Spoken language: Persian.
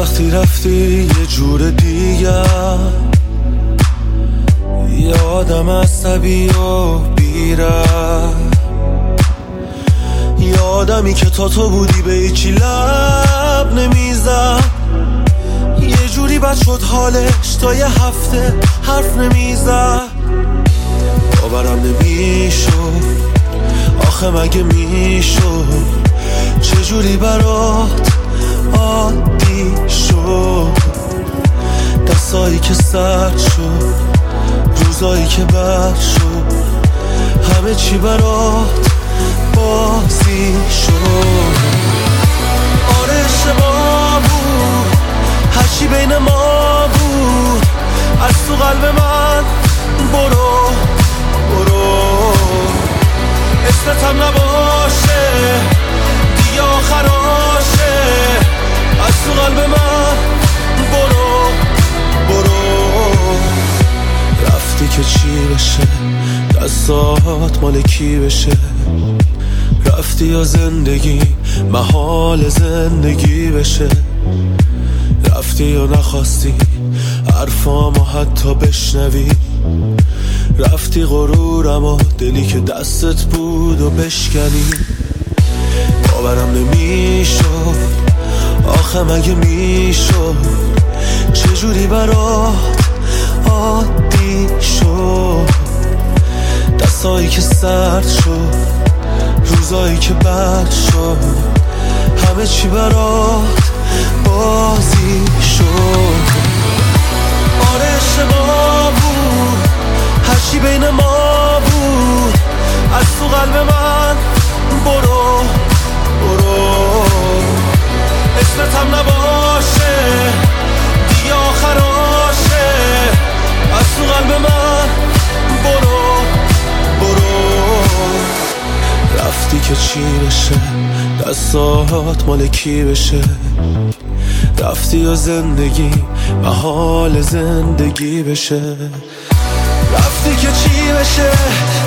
وقتی رفتی یه جور دیگه، یه آدم عصبی و بیره، یه آدمی که تا تو بودی به هیچی لب نمیزد، یه جوری بد شد حالش تا یه هفته حرف نمیزد. باورم نمیشد آخه مگه میشد چجوری برات عادی شد، دستایی که سرد شد، روزایی که بد شد، همه چی برات بازی شد. آره اشتباه بود، هرچی بین ما بود از تو قلب من برو برو، اسمتم نباشه دیگه آخراشه، از تو قلب من برو برو. رفتی که چی بشه، دستات مال کی بشه، رفتی یا زندگی محال زندگی بشه، رفتی یا نخواستی حرفامو حتی بشنوی، رفتی غرورم و دلی که دستت بود و بشکنی. باورم نمیشد آخه مگه میشد چجوری برات عادی شد، دستایی که سرد شد، روزایی که بد شد، همه چی برات بازی شد. آره اشتباه بود، هرچی بین ما بود از تو قلب من برو برو، اسمتم نباشه دیگه آخراشه، از تو قلب من برو برو. رفتی که چی بشه، دستات مال کی بشه، رفتی یا زندگی محال زندگی بشه، رفتی که چی بشه،